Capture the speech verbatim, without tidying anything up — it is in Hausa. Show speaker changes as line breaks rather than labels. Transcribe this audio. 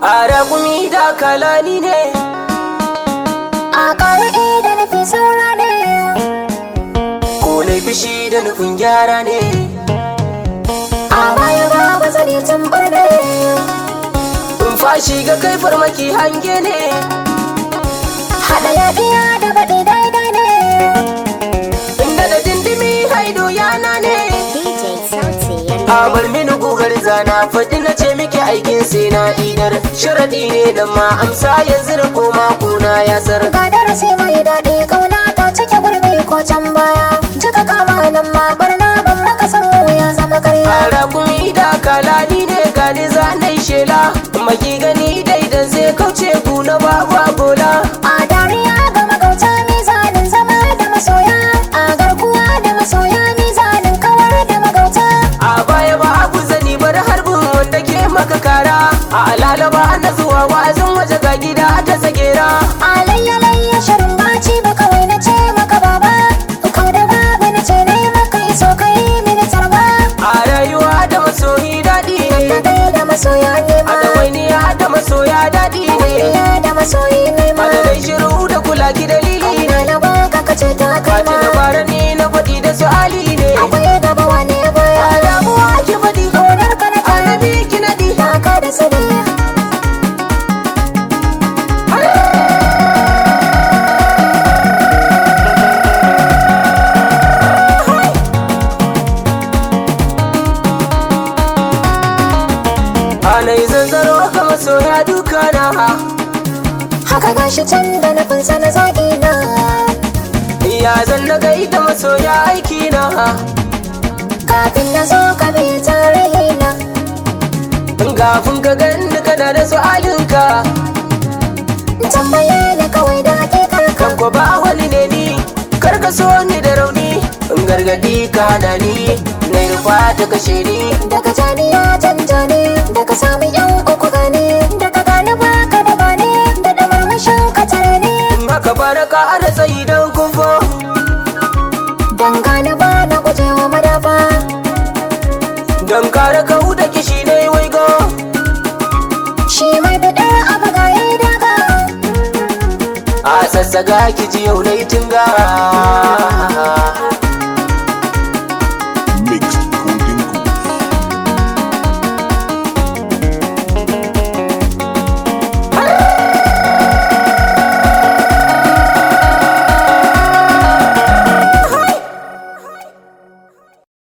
A raƙumi da kalani ne,
a ƙari'i da nufin saura ne,
ko na fishi da nufin gyara ne.
a baya ba ba zane tumbar ne,
In fashi ga kai farmaki hange ne,
haɗa yaƙiya da baɗi daidai ne.
inda da dindimi haido yana ne.
D J Sauti
A bar mini gugar zana faɗi na ce miki aikin sai na idar. Sharaɗi ne da ma amsa yanzu da koma kuna ya sar.
ga darasi mai daɗi ƙauna ta cike gurbi ko can baya. Jika kama nan ma barna ban maka san ya zama karya.
A raƙumi da kalani ne gani zanai shela. Maki gani daidan zai kauce ku na babu bola.
A dariya ga magauta mizanin zama da masoya, a garkuwa da masoya mizanin kawar da magauta.
A baya ba abu zani bar harbin wanda ke maka kara. A alalaba na zuwa wa'azin waje ga gida ta tsagera.
Alayya layya shirin baci ba kawai na ce maka baba, kau da babu na ce ne maka iso kai mini tarba.
A rayuwa da masoyi daɗi
Da
ne,
kai da masoya ne
a
ma,
dawainiya da masoya daɗi ne.
iya da masoyi ne ma.
A da dai shiru da kula ki dalili ne.
Ina na baka kace ta kai
Kaci
ma,
da bara ni na faɗi da su ali ne.
akwai gaba wane baya.
A damuwa ki faɗi,
Ƙaunar ka na ta
annabi ki naɗi.
taka da sani.
Anai zanzaro ga masoya duka na.
Haka gashi can da nufinsa na zagi na,
Ya zan na gaida masoya aiki na.
kafin na zo ka bi tarihi na.
Gafin ka ganni kana da su'alinka.
Tambaye ni kawai da hakikar ka.
Kan ko ba wani ne ni, kar ka so ni da rauni. In gargadi ka hana ni, na rufa ta kashe ni.
Daga jani ya canja ne, daga samun yan uku gane, daga gani baka da bane, da da marmashin ka tare ne.
In haka ba na ƙara tsayi don kumfo.
Dan gani ba na gujewa madafa,
Don kare kau da kishi na yi waigo.
shi mai bidar abu ga yayi daga.
A sassaga ki ji yau na yi tinga.